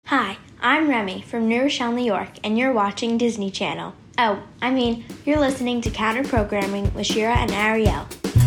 Hi, I'm Remy from New Rochelle, New York, and you're watching Disney Channel. You're listening to Counter Programming with Shira and Ariel.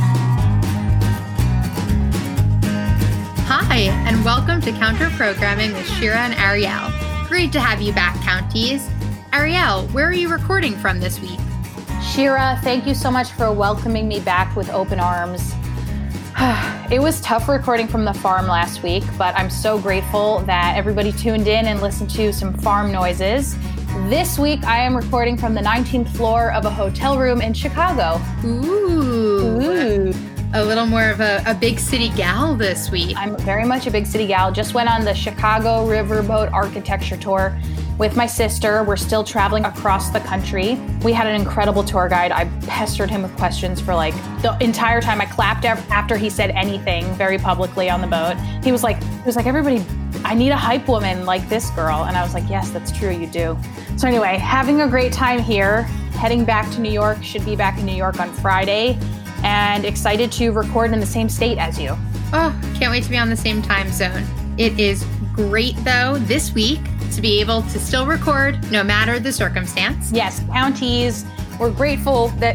Hi, and welcome to Counter Programming with Shira and Ariel. Great to have you back, Counties. Ariel, where are you recording from this week? Shira, thank you so much for welcoming me back with open arms. It was tough recording from the farm last week, but I'm so grateful that everybody tuned in and listened to some farm noises. This week, I am recording from the 19th floor of a hotel room in Chicago. Ooh. A little more of a big city gal this week. I'm very much a big city gal. Just went on the Chicago Riverboat Architecture Tour with my sister. We're still traveling across the country. We had an incredible tour guide. I pestered him with questions for like the entire time. I clapped after he said anything very publicly on the boat. He was like, everybody, I need a hype woman like this girl. And I was like, yes, that's true, you do. So anyway, having a great time here, heading back to New York, should be back in New York on Friday, and excited to record in the same state as you. Oh, can't wait to be on the same time zone. It is great, though, this week to be able to still record no matter the circumstance. Yes, Counties, we're grateful that...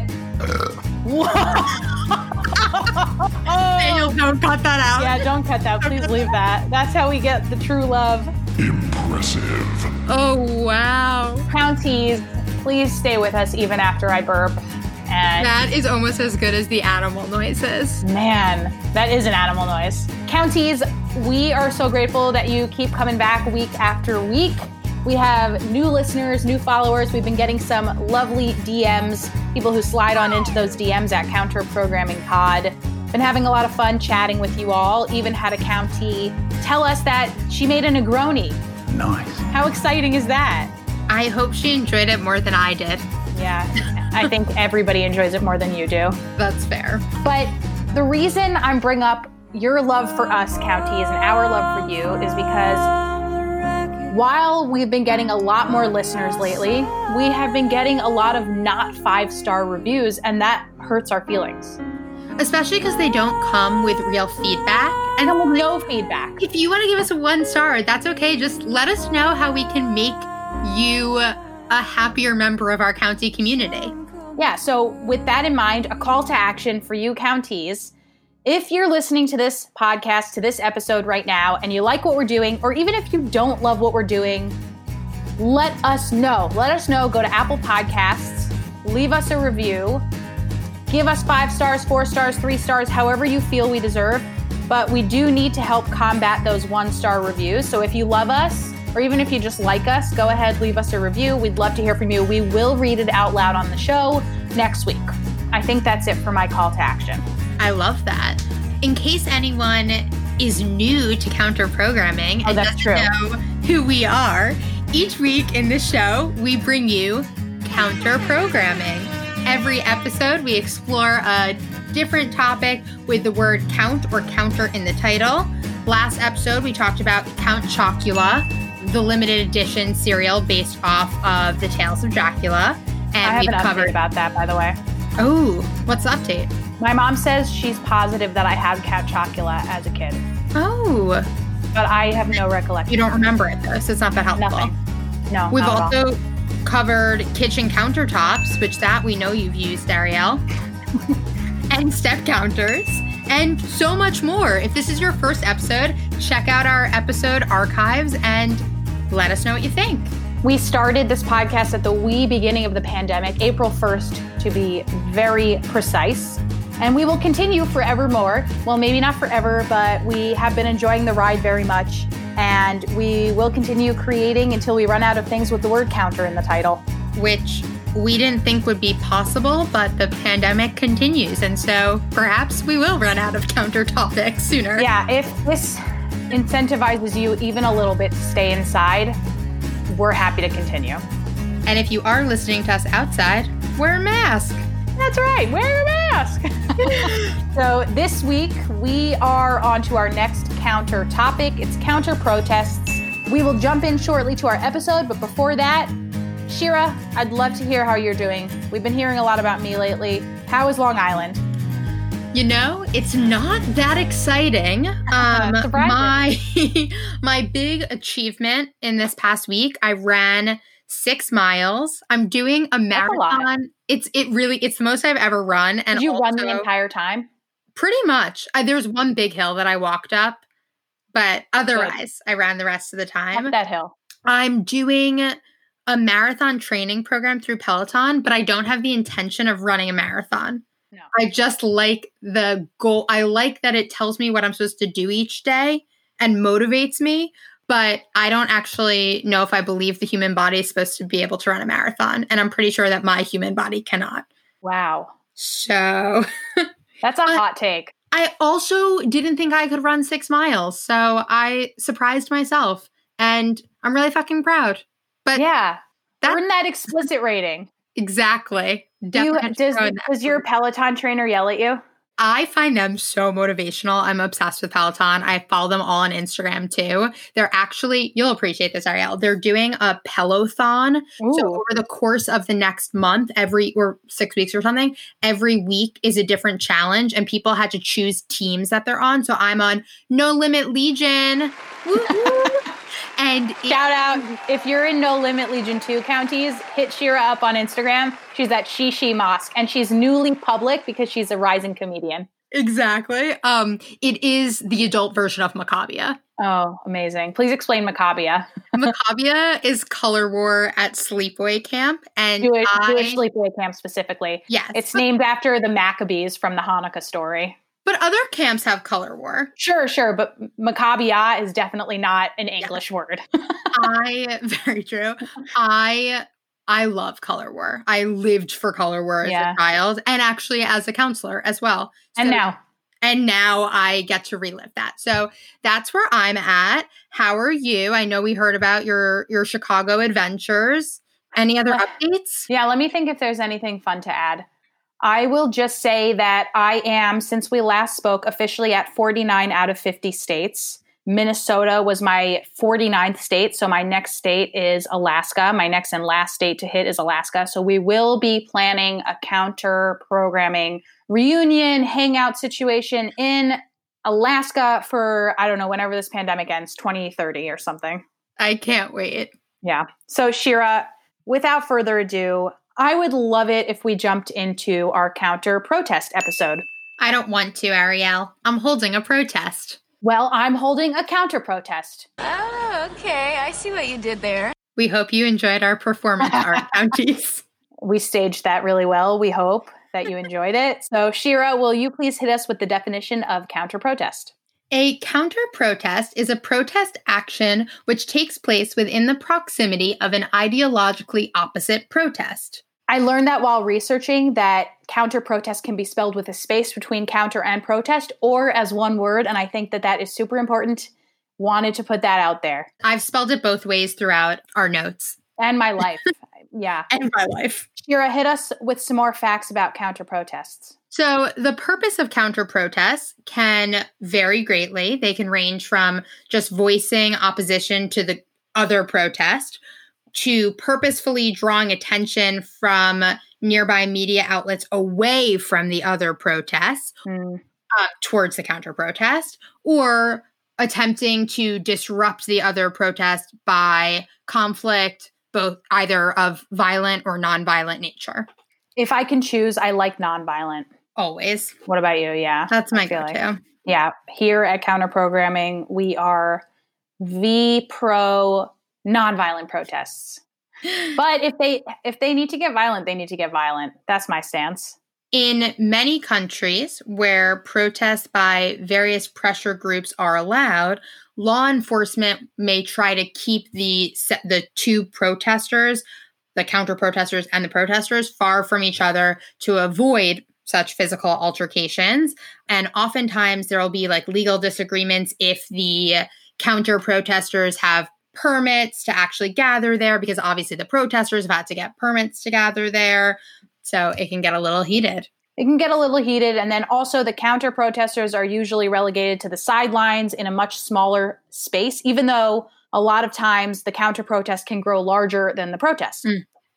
Daniel, don't cut that out. Yeah, don't cut that. Please leave that. That's how we get the true love. Impressive. Oh, wow. Counties, please stay with us even after I burp. And that is almost as good as the animal noises. Man, that is an animal noise. Counties, we are so grateful that you keep coming back week after week. We have new listeners, new followers. We've been getting some lovely DMs, people who slide on into those DMs at Counter Programming Pod. Been having a lot of fun chatting with you all. Even had a Countie tell us that she made a Negroni. Nice. How exciting is that? I hope she enjoyed it more than I did. Yeah, I think everybody enjoys it more than you do. That's fair. But the reason I'm bringing up your love for us, Counties, and our love for you is because while we've been getting a lot more listeners lately, we have been getting a lot of not 5-star reviews, and that hurts our feelings. Especially because they don't come with real feedback. And no feedback. If you want to give us a 1-star, that's okay. Just let us know how we can make you a happier member of our county community. Yeah, so with that in mind, a call to action for you Counties. If you're listening to this podcast, to this episode right now, and you like what we're doing, or even if you don't love what we're doing, let us know. Let us know. Go to Apple Podcasts, leave us a review, give us 5 stars, 4 stars, 3 stars, however you feel we deserve. But we do need to help combat those 1-star reviews. So if you love us, or even if you just like us, go ahead, leave us a review. We'd love to hear from you. We will read it out loud on the show next week. I think that's it for my call to action. I love that. In case anyone is new to Counter Programming and doesn't know who we are, each week in the show, we bring you Counter Programming. Every episode, we explore a different topic with the word count or counter in the title. Last episode, we talked about Count Chocula, the limited edition cereal based off of the Tales of Dracula. And I have an update about that, by the way. Oh, what's the update? My mom says she's positive that I had Count Chocula as a kid. Oh. But I have no recollection. You don't remember it, though, so it's not that helpful. Nothing. No, We've also covered kitchen countertops, which that we know you've used, Ariel, and step counters, and so much more. If this is your first episode, check out our episode archives and let us know what you think. We started this podcast at the wee beginning of the pandemic, April 1st, to be very precise. And we will continue forevermore. Well, maybe not forever, but we have been enjoying the ride very much. And we will continue creating until we run out of things with the word counter in the title. Which we didn't think would be possible, but the pandemic continues. And so perhaps we will run out of counter topics sooner. Yeah, if this incentivizes you even a little bit to stay inside, we're happy to continue. And if you are listening to us outside, wear a mask. That's right, wear a mask. So this week, we are on to our next counter topic. It's counter protests. We will jump in shortly to our episode, but before that, Shira, I'd love to hear how you're doing. We've been hearing a lot about me lately. How is Long Island? You know, it's not that exciting. My big achievement in this past week, I ran 6 miles. I'm doing a marathon. It's the most I've ever run. And did you run the entire time? Pretty much. There's one big hill that I walked up, but otherwise I ran the rest of the time. Up that hill. I'm doing a marathon training program through Peloton, but I don't have the intention of running a marathon. No. I just like the goal. I like that it tells me what I'm supposed to do each day and motivates me, but I don't actually know if I believe the human body is supposed to be able to run a marathon. And I'm pretty sure that my human body cannot. Wow. So that's a hot take. I also didn't think I could run 6 miles. So I surprised myself and I'm really fucking proud. But yeah, earn that explicit rating. Exactly. Does your Peloton trainer yell at you? I find them so motivational. I'm obsessed with Peloton. I follow them all on Instagram too. They're actually, you'll appreciate this, Ariel. They're doing a Pelothon. So over the course of the next month, or 6 weeks or something, every week is a different challenge and people had to choose teams that they're on. So I'm on No Limit Legion. And shout out, if you're in No Limit Legion 2 counties, hit Shira up on Instagram. She's at Shishi Mosque, and she's newly public because she's a rising comedian. Exactly. It is the adult version of Maccabiah. Oh, amazing. Please explain Maccabiah. Maccabiah is color war at sleepaway camp. And Jewish sleepaway camp specifically. Yes. It's named after the Maccabees from the Hanukkah story. But other camps have color war. Sure. But Maccabiah is definitely not an English word. Very true. I love color war. I lived for color war as a child and actually as a counselor as well. And now I get to relive that. So that's where I'm at. How are you? I know we heard about your Chicago adventures. Any other updates? Yeah, let me think if there's anything fun to add. I will just say that I am, since we last spoke, officially at 49 out of 50 states. Minnesota was my 49th state, so my next state is Alaska. My next and last state to hit is Alaska. So we will be planning a counter programming reunion hangout situation in Alaska for, I don't know, whenever this pandemic ends, 2030 or something. I can't wait. Yeah. So Shira, without further ado, I would love it if we jumped into our counter protest episode. I don't want to, Ariel. I'm holding a protest. Well, I'm holding a counter protest. Oh, okay. I see what you did there. We hope you enjoyed our performance art counties. We staged that really well. We hope that you enjoyed it. So, Shira, will you please hit us with the definition of counter protest? A counter protest is a protest action which takes place within the proximity of an ideologically opposite protest. I learned that while researching that counter protest can be spelled with a space between counter and protest or as one word. And I think that is super important. Wanted to put that out there. I've spelled it both ways throughout our notes. And my life. Yeah. And my life. Shira, hit us with some more facts about counter protests. So the purpose of counter protests can vary greatly. They can range from just voicing opposition to the other protest to purposefully drawing attention from nearby media outlets away from the other protests towards the counter protest, or attempting to disrupt the other protest by conflict, both either of violent or nonviolent nature. If I can choose, I like nonviolent. Always. What about you? Yeah. That's my go-to. Yeah. Here at Counter Programming, we are pro nonviolent protests. But if they need to get violent, they need to get violent. That's my stance. In many countries where protests by various pressure groups are allowed, law enforcement may try to keep the two protesters, the counter protesters and the protesters, far from each other to avoid such physical altercations. And oftentimes there will be like legal disagreements if the counter protesters have permits to actually gather there, because obviously the protesters have had to get permits to gather there. So it can get a little heated. It can get a little heated. And then also the counter protesters are usually relegated to the sidelines in a much smaller space, even though a lot of times the counter protest can grow larger than the protest.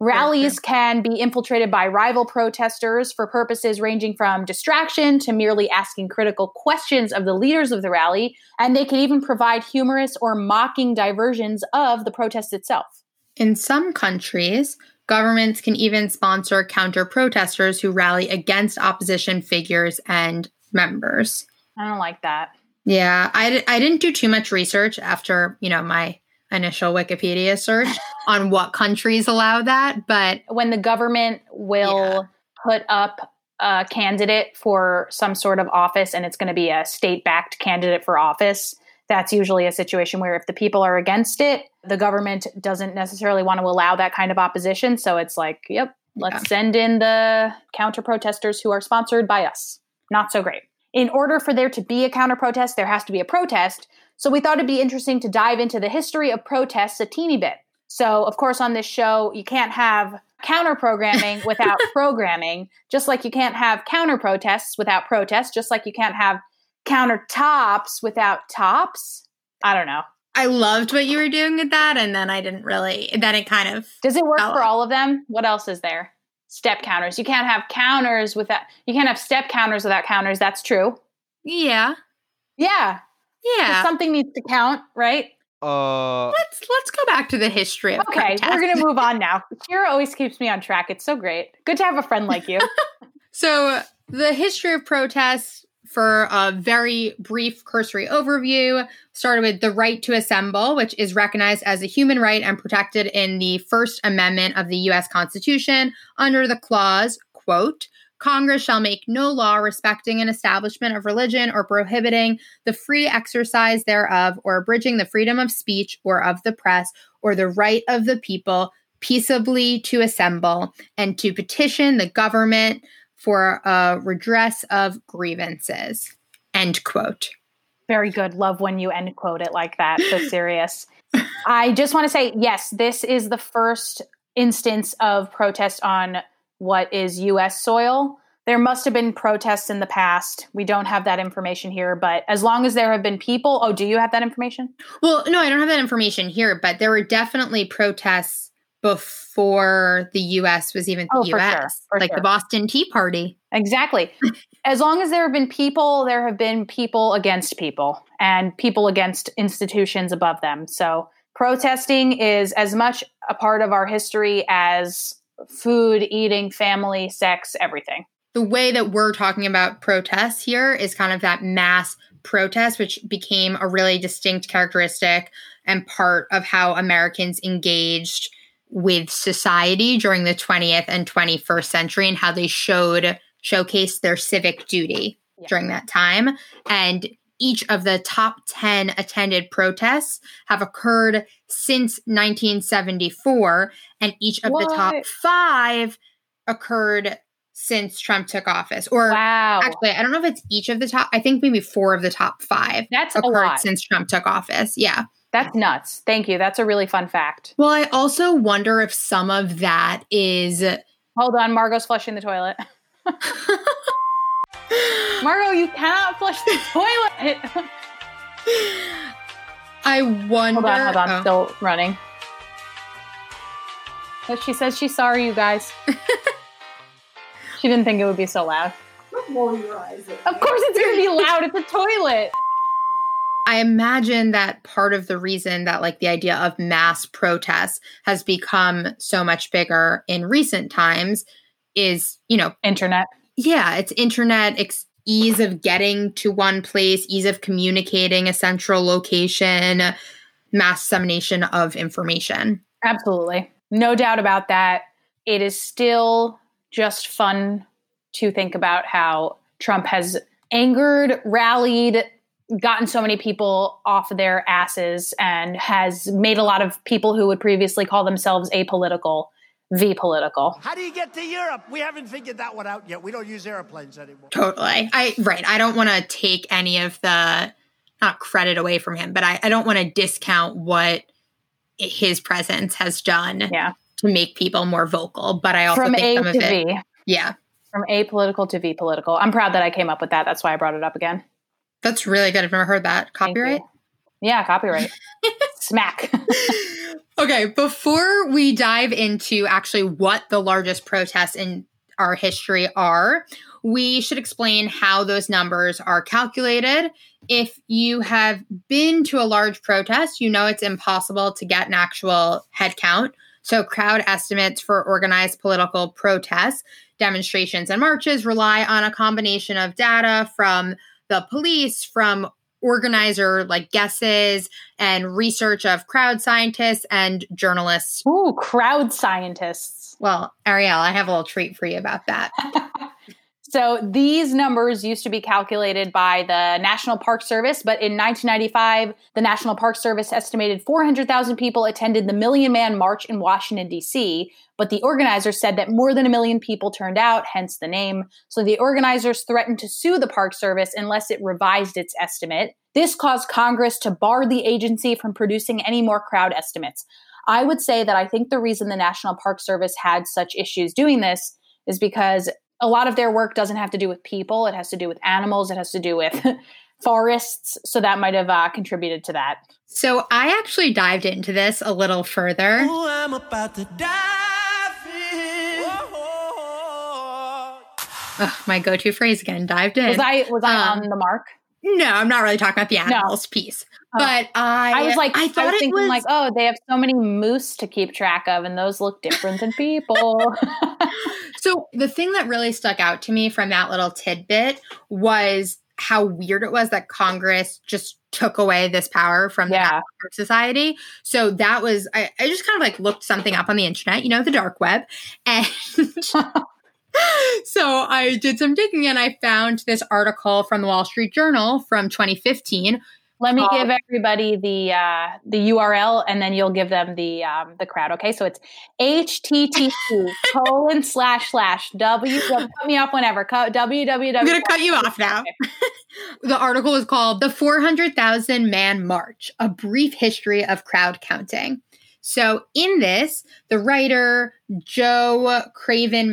Rallies can be infiltrated by rival protesters for purposes ranging from distraction to merely asking critical questions of the leaders of the rally, and they can even provide humorous or mocking diversions of the protest itself. In some countries, governments can even sponsor counter-protesters who rally against opposition figures and members. I don't like that. Yeah, I didn't do too much research after, my initial Wikipedia search on what countries allow that, but when the government will put up a candidate for some sort of office and it's going to be a state-backed candidate for office, that's usually a situation where if the people are against it, the government doesn't necessarily want to allow that kind of opposition. So it's like, let's send in the counter-protesters who are sponsored by us. Not so great. In order for there to be a counter-protest, there has to be a protest. So we thought it'd be interesting to dive into the history of protests a teeny bit. So, of course, on this show, you can't have counter-programming without programming, just like you can't have counter-protests without protests, just like you can't have countertops without tops. I don't know. I loved what you were doing with that, and then it kind of... Does it work for all of them? What else is there? Step counters. You can't have step counters without counters. That's true. Yeah. Yeah. Yeah. Something needs to count, right? Let's go back to the history of protest. We're going to move on now. Kira always keeps me on track. It's so great. Good to have a friend like you. So the history of protests, for a very brief cursory overview, started with the right to assemble, which is recognized as a human right and protected in the First Amendment of the U.S. Constitution under the clause, quote, Congress shall make no law respecting an establishment of religion or prohibiting the free exercise thereof or abridging the freedom of speech or of the press or the right of the people peaceably to assemble and to petition the government for a redress of grievances. End quote. Very good. Love when you end quote it like that. So serious. I just want to say, yes, this is the first instance of protest on what is U.S. soil. There must have been protests in the past. We don't have that information here, but as long as there have been people... do you have that information? Well, no, I don't have that information here, but there were definitely protests before the U.S. was even the U.S., the Boston Tea Party. Exactly. As long as there have been people, there have been people against people and people against institutions above them. So protesting is as much a part of our history as food, eating, family, sex, everything. The way that we're talking about protests here is kind of that mass protest, which became a really distinct characteristic and part of how Americans engaged with society during the 20th and 21st century and how they showcased their civic duty during that time. And each of the top 10 attended protests have occurred since 1974, and each of the top 5 occurred since Trump took office. Or actually, I don't know if it's each of the top. I think maybe 4 of the top 5 That's occurred since Trump took office. Yeah. That's nuts. Thank you. That's a really fun fact. Well, I also wonder if some of that is... Hold on. Margot's flushing the toilet. Margot, you cannot flush the toilet. I wonder... Hold on. Still running. But she says she's sorry, you guys. She didn't think it would be so loud. Roll your eyes. Of course it's going to be loud. It's a toilet. I imagine that part of the reason that the idea of mass protests has become so much bigger in recent times is, internet. Yeah, it's internet, ease of getting to one place, ease of communicating, a central location, mass dissemination of information. Absolutely. No doubt about that. It is still just fun to think about how Trump has angered, rallied, gotten so many people off their asses, and has made a lot of people who would previously call themselves apolitical V-political. How do you get to Europe? We haven't figured that one out yet. We don't use airplanes anymore. Totally. I don't want to take any of the, not credit away from him, but I don't want to discount what his presence has done to make people more vocal. But I also think some of it. V. Yeah. From apolitical to V-political. I'm proud that I came up with that. That's why I brought it up again. That's really good. I've never heard that. Copyright? Yeah, copyright. Smack. Okay, Okay, before we dive into actually what the largest protests in our history are, we should explain how those numbers are calculated. If you have been to a large protest, you know it's impossible to get an actual head count. So crowd estimates for organized political protests, demonstrations, and marches rely on a combination of data from the police, from organizer guesses, and research of crowd scientists and journalists. Ooh, crowd scientists. Well, Ariel, I have a little treat for you about that. So these numbers used to be calculated by the National Park Service, but in 1995, the National Park Service estimated 400,000 people attended the Million Man March in Washington, D.C., but the organizers said that more than 1 million people turned out, hence the name. So the organizers threatened to sue the Park Service unless it revised its estimate. This caused Congress to bar the agency from producing any more crowd estimates. I would say that I think the reason the National Park Service had such issues doing this is because a lot of their work doesn't have to do with people. It has to do with animals. It has to do with forests. So that might have contributed to that. So I actually dived into this a little further. Ooh, I'm about to dive in. Ugh, my go-to phrase again, dived in. Was I on the mark? No, I'm not really talking about the animals piece. But I was thinking was, oh, they have so many moose to keep track of, and those look different than people. So the thing that really stuck out to me from that little tidbit was how weird it was that Congress just took away this power from the National Park Society. So that was, I just kind of looked something up on the internet, the dark web. And so I did some digging and I found this article from the Wall Street Journal from 2015. Let me give everybody the URL, and then you'll give them the crowd. Okay, so it's http://w. Cut me off whenever. www. I'm going to cut you off now. The article is called "The 400,000 Man March: A Brief History of Crowd Counting." So in this, the writer Jo Craven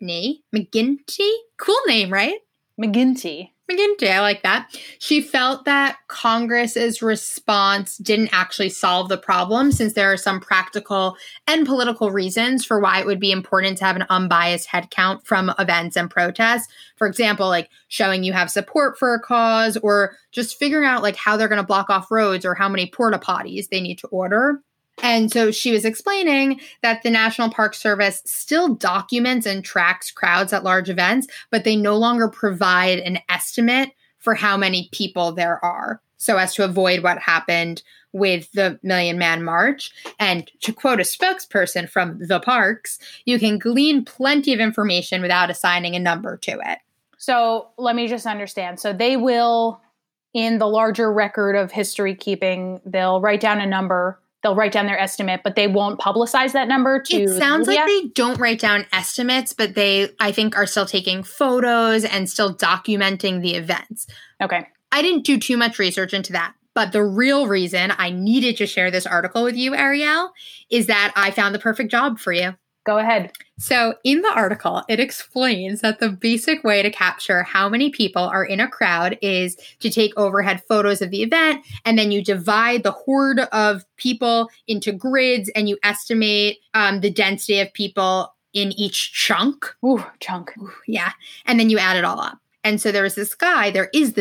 McGinty, cool name, right? McGinty, I like that. She felt that Congress's response didn't actually solve the problem, since there are some practical and political reasons for why it would be important to have an unbiased head count from events and protests. For example, showing you have support for a cause, or just figuring out how they're going to block off roads, or how many porta potties they need to order. And so she was explaining that the National Park Service still documents and tracks crowds at large events, but they no longer provide an estimate for how many people there are, so as to avoid what happened with the Million Man March. And to quote a spokesperson from the parks, you can glean plenty of information without assigning a number to it. So let me just understand. So they will, in the larger record of history keeping, they'll write down a number. They'll write down their estimate, but they won't publicize that number to It sounds media? like they don't write down estimates, but they, I think, are still taking photos and still documenting the events. Okay. I didn't do too much research into that, but the real reason I needed to share this article with you, Ariel, is that I found the perfect job for you. Go ahead. So in the article, it explains that the basic way to capture how many people are in a crowd is to take overhead photos of the event, and then you divide the horde of people into grids, and you estimate the density of people in each chunk. Ooh, chunk. Ooh, yeah. And then you add it all up. And so there is this guy,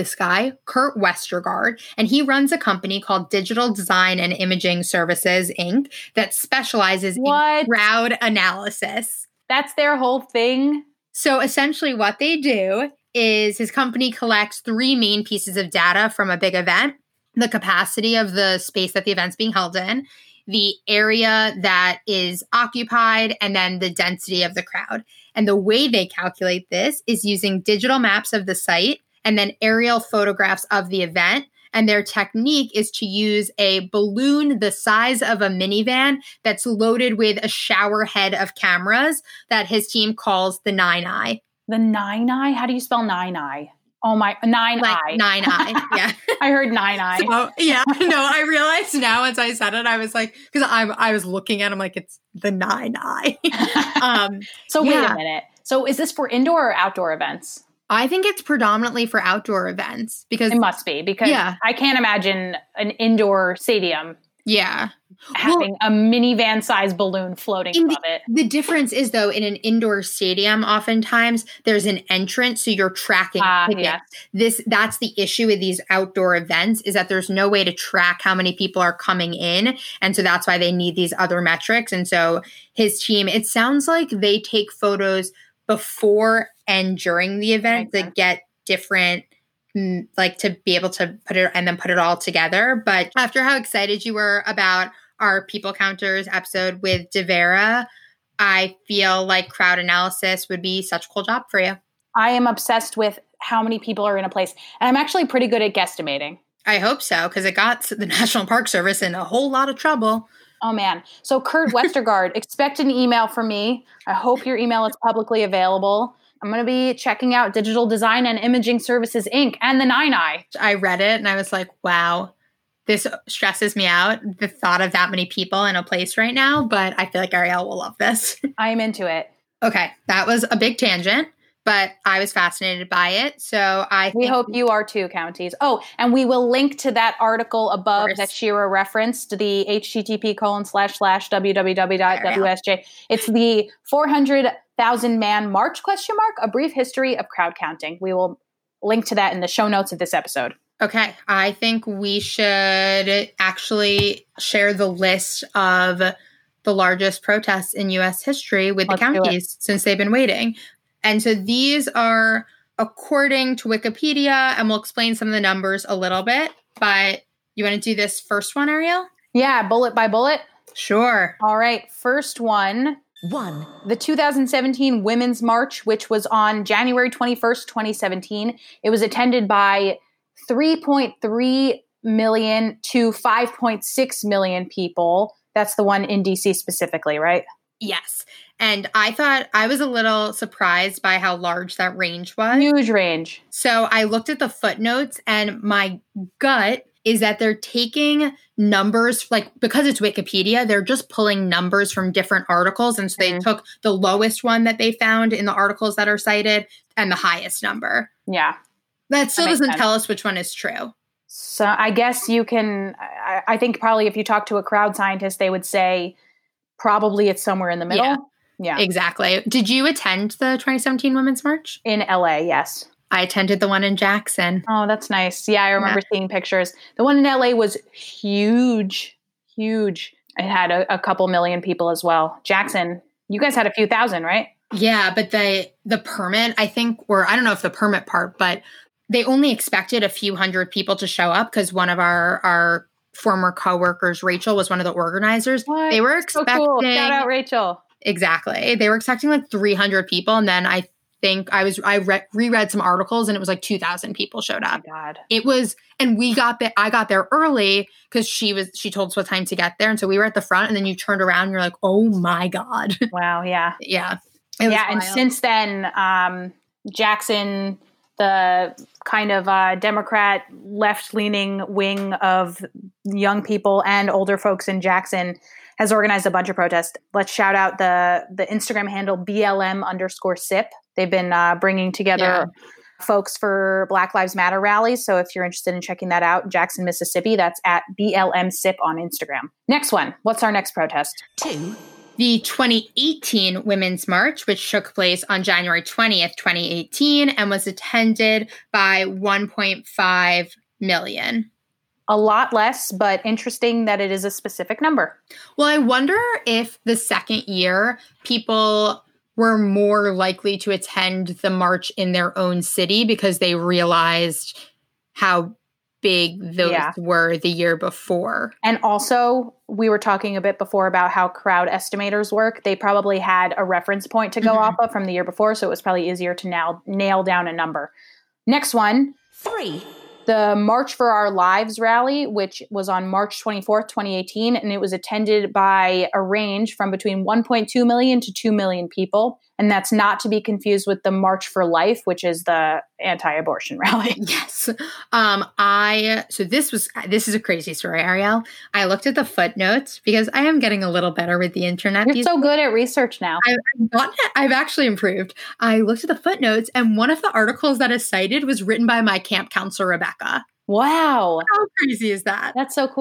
Kurt Westergaard, and he runs a company called Digital Design and Imaging Services, Inc., that specializes in crowd analysis. That's their whole thing? So essentially what they do is his company collects 3 main pieces of data from a big event: the capacity of the space that the event's being held in, the area that is occupied, and then the density of the crowd. And the way they calculate this is using digital maps of the site and then aerial photographs of the event. And their technique is to use a balloon the size of a minivan that's loaded with a shower head of cameras that his team calls the 9i. The 9i? How do you spell 9i? Oh my, 9i. Like 9i, yeah. I heard 9i. So, yeah, no, I realized now once I said it, I was like, because I was looking at him like it's the 9i. So wait a minute. So is this for indoor or outdoor events? I think it's predominantly for outdoor events, because it must be, because I can't imagine an indoor stadium. Yeah. having a minivan size balloon floating above it. The difference is, though, in an indoor stadium, oftentimes there's an entrance, so you're tracking tickets. Yes. That's the issue with these outdoor events, is that there's no way to track how many people are coming in. And so that's why they need these other metrics. And so his team, it sounds like they take photos before and during the event that get different, like to be able to put it and then put it all together. But after how excited you were about our People Counters episode with Devera, I feel like crowd analysis would be such a cool job for you. I am obsessed with how many people are in a place. And I'm actually pretty good at guesstimating. I hope so, because it got the National Park Service in a whole lot of trouble. Oh, man. So Kurt Westergaard, expect an email from me. I hope your email is publicly available. I'm going to be checking out Digital Design and Imaging Services, Inc. and the Nine Eye. I read it and I was like, wow, this stresses me out, the thought of that many people in a place right now. But I feel like Ariel will love this. I'm into it. Okay, that was a big tangent, but I was fascinated by it. So we hope you are too, Counties. Oh, and we will link to that article above that Shira referenced, the http://www.wsj. It's the 400,000 man march ? A brief history of crowd counting. We will link to that in the show notes of this episode. Okay, I think we should actually share the list of the largest protests in U.S. history with the counties since they've been waiting. And so these are according to Wikipedia, and we'll explain some of the numbers a little bit. But you want to do this first one, Ariel? Yeah, bullet by bullet? Sure. All right, first one. The 2017 Women's March, which was on January 21st, 2017. It was attended by 3.3 million to 5.6 million people. That's the one in DC specifically, right? Yes. And I thought I was a little surprised by how large that range was. Huge range. So I looked at the footnotes, and my gut is that they're taking numbers, like because it's Wikipedia, they're just pulling numbers from different articles. And so they took the lowest one that they found in the articles that are cited and the highest number. Yeah. That still doesn't tell us which one is true. So I guess you can, I think probably if you talk to a crowd scientist, they would say probably it's somewhere in the middle. Yeah, exactly. Did you attend the 2017 Women's March? In LA, yes. I attended the one in Jackson. Oh, that's nice. Yeah, I remember seeing pictures. The one in LA was huge, huge. It had a couple million people as well. Jackson, you guys had a few thousand, right? Yeah, but the permit, I think, or I don't know if the permit part, but they only expected a few hundred people to show up because one of our former coworkers, Rachel, was one of the organizers. What? They were expecting. So cool. Shout out, Rachel. Exactly. They were expecting like 300 people. And then I think I reread some articles and it was like 2,000 people showed up. Oh my God. It was, and I got there early because she told us what time to get there. And so we were at the front, and then you turned around and you're like, oh my God. Wow. Yeah. Yeah. And since then, Jackson, the kind of Democrat left-leaning wing of young people and older folks in Jackson, has organized a bunch of protests. Let's shout out the Instagram handle BLM_SIP. They've been bringing together folks for Black Lives Matter rallies. So if you're interested in checking that out, Jackson, Mississippi, that's at BLM_SIP on Instagram. Next one. What's our next protest? 2. The 2018 Women's March, which took place on January 20th, 2018, and was attended by 1.5 million. A lot less, but interesting that it is a specific number. Well, I wonder if the second year people were more likely to attend the march in their own city because they realized how big those were the year before. And also, we were talking a bit before about how crowd estimators work. They probably had a reference point to go off of from the year before, so it was probably easier to now nail down a number. Next one. 3. The March for Our Lives rally, which was on March 24th, 2018, and it was attended by a range from between 1.2 million to 2 million people. And that's not to be confused with the March for Life, which is the anti-abortion rally. Yes. So this is a crazy story, Ariel. I looked at the footnotes because I am getting a little better with the internet. You're so good at research now. I've actually improved. I looked at the footnotes, and one of the articles that is cited was written by my camp counselor, Rebecca. Wow. How crazy is that? That's so cool.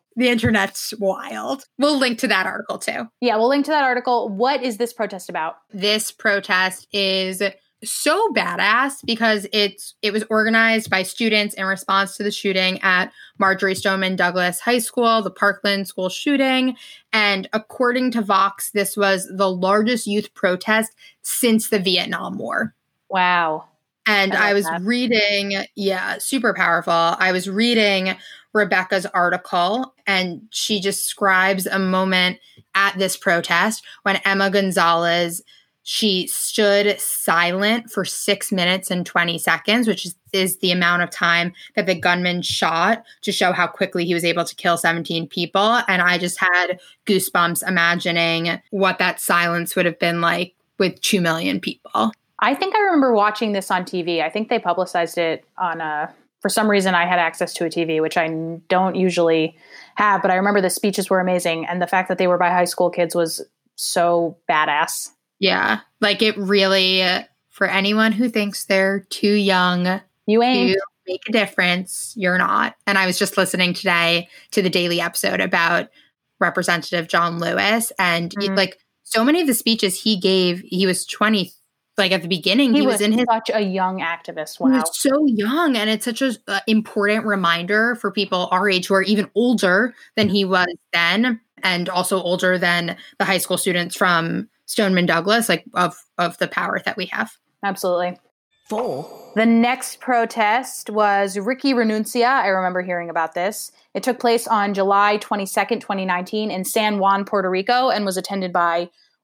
The internet's wild. We'll link to that article too. Yeah, we'll link to that article. What is this protest about? This protest is so badass because it was organized by students in response to the shooting at Marjory Stoneman Douglas High School, the Parkland school shooting. And according to Vox, this was the largest youth protest since the Vietnam War. Wow. And I was reading, super powerful. I was reading Rebecca's article, and she describes a moment at this protest when Emma Gonzalez, she stood silent for 6 minutes and 20 seconds, which is the amount of time that the gunman shot to show how quickly he was able to kill 17 people. And I just had goosebumps imagining what that silence would have been like with 2 million people. I think I remember watching this on TV. I think they publicized it on for some reason I had access to a TV, which I don't usually have, but I remember the speeches were amazing. And the fact that they were by high school kids was so badass. Yeah. Like it really, for anyone who thinks they're too young you ain't to make a difference, you're not. And I was just listening today to the daily episode about Representative John Lewis, and like so many of the speeches he gave, he was 20. Like at the beginning, he was in such a young activist. Wow. He was so young. And it's such an important reminder for people our age who are even older than he was then, and also older than the high school students from Stoneman Douglas, like of the power that we have. Absolutely. 4. The next protest was Ricky Renuncia. I remember hearing about this. It took place on July 22nd, 2019 in San Juan, Puerto Rico, and was attended by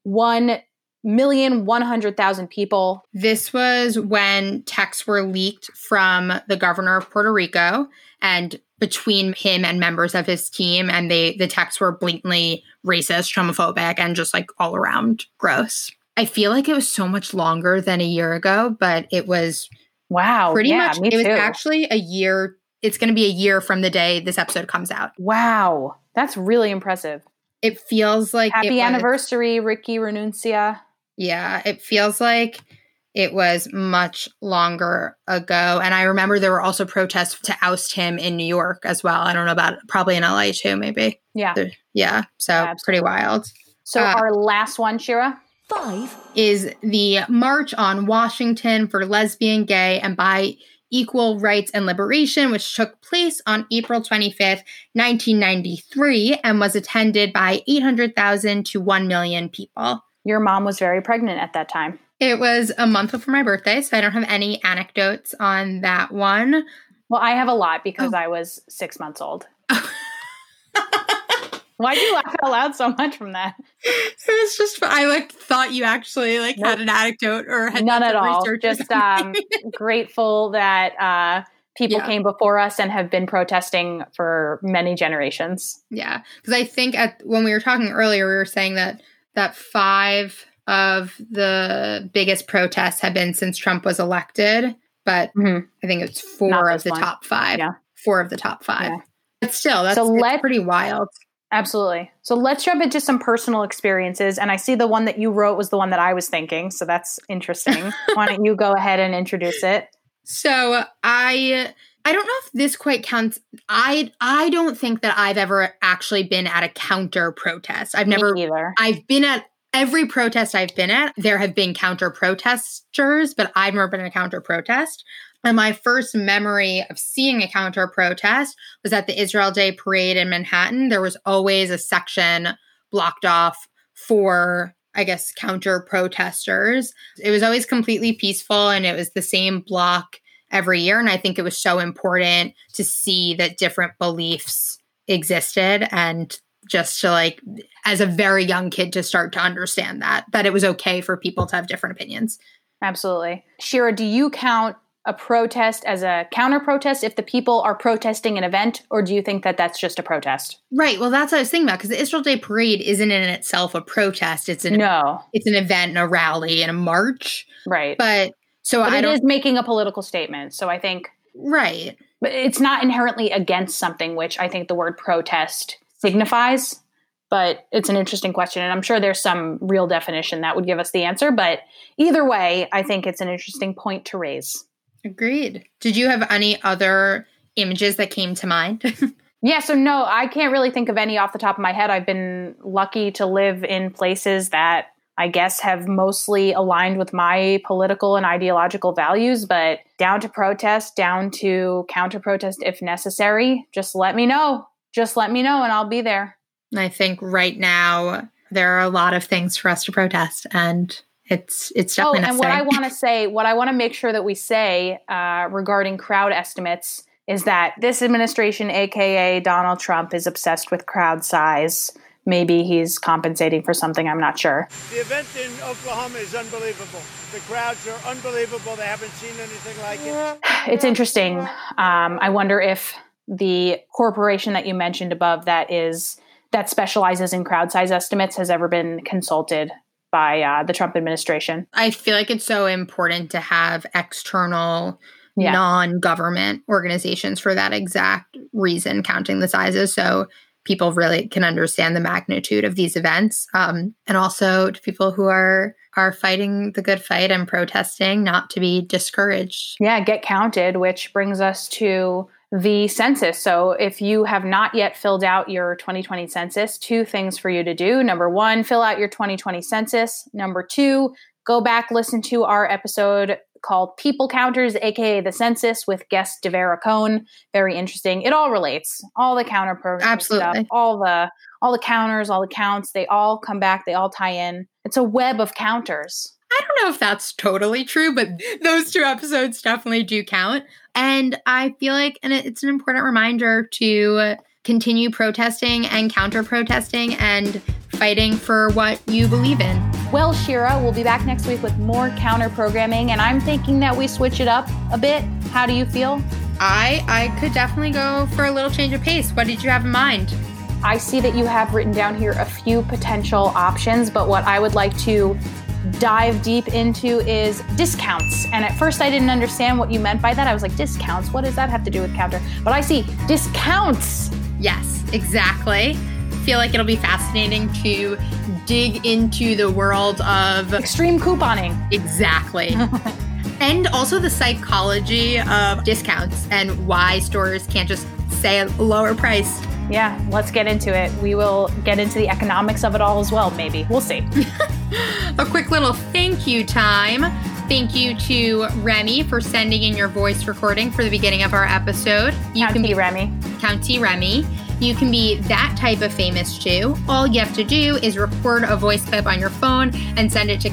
1,100,000 people. This was when texts were leaked from the governor of Puerto Rico and between him and members of his team. And the texts were blatantly racist, homophobic, and just like all around gross. I feel like it was so much longer than a year ago, but it was pretty much. It was actually a year. It's going to be a year from the day this episode comes out. Wow. That's really impressive. It feels like happy anniversary, Ricky Renuncia. Yeah, it feels like it was much longer ago. And I remember there were also protests to oust him in New York as well. I don't know about it. Probably in LA too, maybe. Yeah. So pretty wild. So our last one, Shira? 5. Is the March on Washington for Lesbian, Gay, and Bi Equal Rights and Liberation, which took place on April 25th, 1993, and was attended by 800,000 to 1 million people. Your mom was very pregnant at that time. It was a month before my birthday, so I don't have any anecdotes on that one. Well, I have a lot because I was 6 months old. Why'd you laugh out loud so much from that? It was just, I thought you actually had an anecdote or had none at all. Just grateful that people came before us and have been protesting for many generations. Yeah, because I think when we were talking earlier, we were saying that 5 of the biggest protests have been since Trump was elected, but I think it's 4 of the top 5. Yeah. 4 of the top 5. Yeah. But still, it's pretty wild. Absolutely. So let's jump into some personal experiences. And I see the one that you wrote was the one that I was thinking. So that's interesting. Why don't you go ahead and introduce it? So I don't know if this quite counts. I don't think that I've ever actually been at a counter protest. Me either. I've been at every protest I've been at. There have been counter protesters, but I've never been at a counter protest. And my first memory of seeing a counter protest was at the Israel Day parade in Manhattan. There was always a section blocked off for, I guess, counter protesters. It was always completely peaceful, and it was the same block every year. And I think it was so important to see that different beliefs existed, and just to as a very young kid to start to understand that it was okay for people to have different opinions. Absolutely. Shira, do you count a protest as a counter protest if the people are protesting an event, or do you think that that's just a protest? Right. Well, that's what I was thinking about, because the Israel Day parade isn't in itself a protest. It's an event and a rally and a march. Right. But it is making a political statement. So I think. Right. But it's not inherently against something, which I think the word protest signifies. But it's an interesting question, and I'm sure there's some real definition that would give us the answer. But either way, I think it's an interesting point to raise. Agreed. Did you have any other images that came to mind? Yeah, so no, I can't really think of any off the top of my head. I've been lucky to live in places that I guess have mostly aligned with my political and ideological values, but down to protest, down to counter-protest if necessary, just let me know. Just let me know and I'll be there. I think right now there are a lot of things for us to protest, and it's definitely necessary. And what I want to make sure that we say regarding crowd estimates is that this administration, aka Donald Trump, is obsessed with crowd size. Maybe he's compensating for something, I'm not sure. The event in Oklahoma is unbelievable. The crowds are unbelievable. They haven't seen anything like it. It's interesting. I wonder if the corporation that you mentioned above that specializes in crowd size estimates has ever been consulted by the Trump administration. I feel like it's so important to have external non-government organizations for that exact reason, counting the sizes, so people really can understand the magnitude of these events. And also to people who are fighting the good fight and protesting, not to be discouraged. Yeah, get counted, which brings us to the census. So if you have not yet filled out your 2020 census, 2 things for you to do. Number 1, fill out your 2020 census. Number 2, go back, listen to our episode called People Counters, aka The Census, with guest Devera Cohn. Very interesting. It all relates. All the counter program stuff, all the counters, all the counts, they all come back, they all tie in. It's a web of counters. I don't know if that's totally true, but those 2 episodes definitely do count. And I feel like it's an important reminder to continue protesting and counter-protesting and fighting for what you believe in. Well, Shira, we'll be back next week with more counter-programming, and I'm thinking that we switch it up a bit. How do you feel? I could definitely go for a little change of pace. What did you have in mind? I see that you have written down here a few potential options, but what I would like to dive deep into is discounts. And at first I didn't understand what you meant by that. I was like, discounts? What does that have to do with counter? But I see discounts. Yes, exactly. I feel like it'll be fascinating to dig into the world of extreme couponing. Exactly. And also the psychology of discounts and why stores can't just say a lower price. Yeah, let's get into it. We will get into the economics of it all as well, maybe. We'll see. A quick little thank you time. Thank you to Remy for sending in your voice recording for the beginning of our episode. County Remy. County Remy. You can be that type of famous too. All you have to do is record a voice clip on your phone and send it to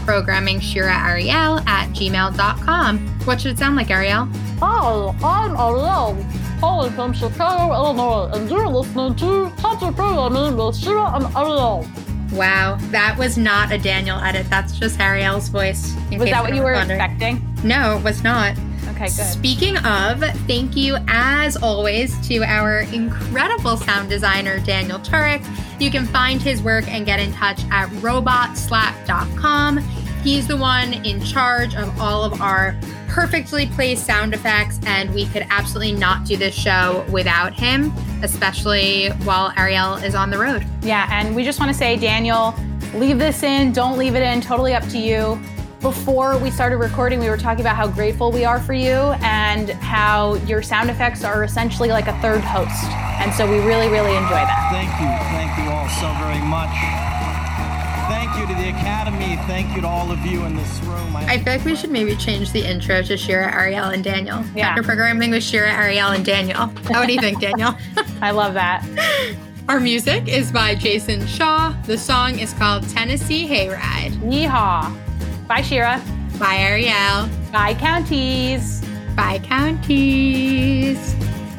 counterprogrammingshiraariel@gmail.com. What should it sound like, Ariel? Hi, I'm Ariel, calling from Chicago, Illinois, and you're listening to Counter Programming with Shira and Ariel. Wow, that was not a Daniel edit. That's just Ariel's voice. Was that what you were expecting? No, it was not. Okay, good. Speaking of, thank you as always to our incredible sound designer, Daniel Turek. You can find his work and get in touch at robotslap.com. He's the one in charge of all of our perfectly placed sound effects, and we could absolutely not do this show without him, especially while Ariel is on the road. Yeah, and we just want to say, Daniel, leave this in, don't leave it in, totally up to you. Before we started recording, we were talking about how grateful we are for you and how your sound effects are essentially like a third host. And so we really, really enjoy that. Thank you all so very much. Thank you to the Academy. Thank you to all of you in this room. I feel like we should maybe change the intro to Shira, Ariel, and Daniel. Yeah. Counter Programming with Shira, Ariel, and Daniel. What do you think, Daniel? I love that. Our music is by Jason Shaw. The song is called Tennessee Hayride. Yeehaw. Bye, Shira. Bye, Ariel. Bye, Counties. Bye, Counties.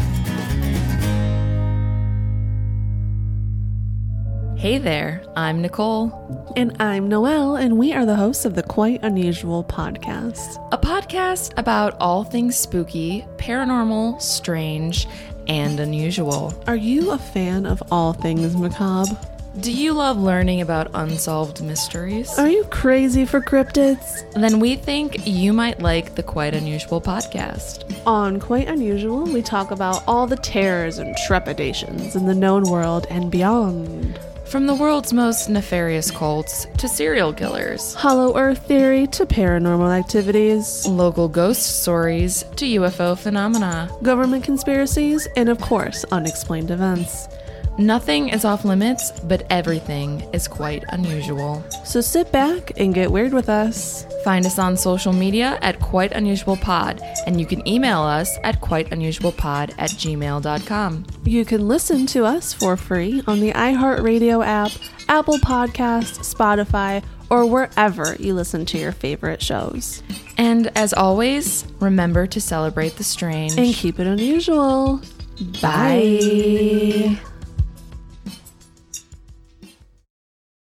Hey there, I'm Nicole. And I'm Noelle, and we are the hosts of the Quite Unusual podcast. A podcast about all things spooky, paranormal, strange, and unusual. Are you a fan of all things macabre? Do you love learning about unsolved mysteries? Are you crazy for cryptids? Then we think you might like the Quite Unusual podcast. On Quite Unusual, we talk about all the terrors and trepidations in the known world and beyond. From the world's most nefarious cults to serial killers, Hollow Earth theory to paranormal activities, local ghost stories to UFO phenomena, government conspiracies, and of course, unexplained events. Nothing is off limits, but everything is quite unusual. So sit back and get weird with us. Find us on social media at Quite Unusual Pod, and you can email us at quiteunusualpod@gmail.com. You can listen to us for free on the iHeartRadio app, Apple Podcasts, Spotify, or wherever you listen to your favorite shows. And as always, remember to celebrate the strange and keep it unusual. Bye.